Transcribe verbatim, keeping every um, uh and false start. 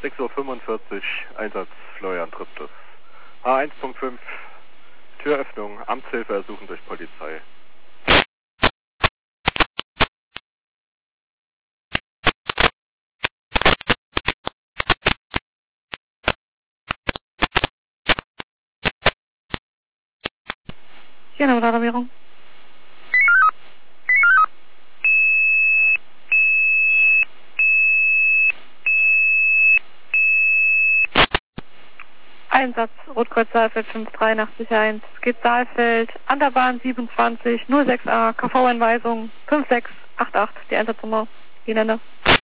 sechs Uhr fünfundvierzig, Einsatz Florian Triptus. H eins Punkt fünf, Türöffnung, Amtshilfe ersuchen durch Polizei. Hier eine Alarmierung. Einsatz Rotkreuz Saalfeld fünf drei acht eins. Es geht Saalfeld an der Bahn siebenundzwanzig null sechs A, K V-Einweisung fünf sechs acht acht, die Einsatznummer, die nenne.